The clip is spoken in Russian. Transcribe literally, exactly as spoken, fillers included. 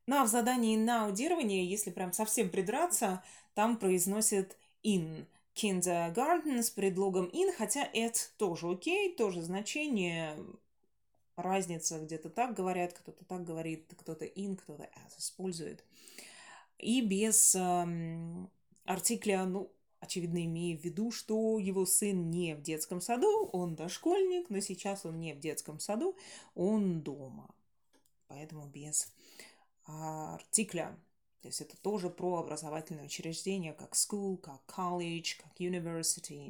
Ну, а в задании на аудирование, если прям совсем придраться, там произносят in. Kindergarten с предлогом in, хотя это тоже окей, тоже значение, разница где-то так говорят, кто-то так говорит, кто-то in, кто-то as использует. И без эм, артикля, ну, очевидно, имея в виду, что его сын не в детском саду, он дошкольник, но сейчас он не в детском саду, он дома. Поэтому без артикля. То есть это тоже про образовательное учреждение, как school, как college, как university.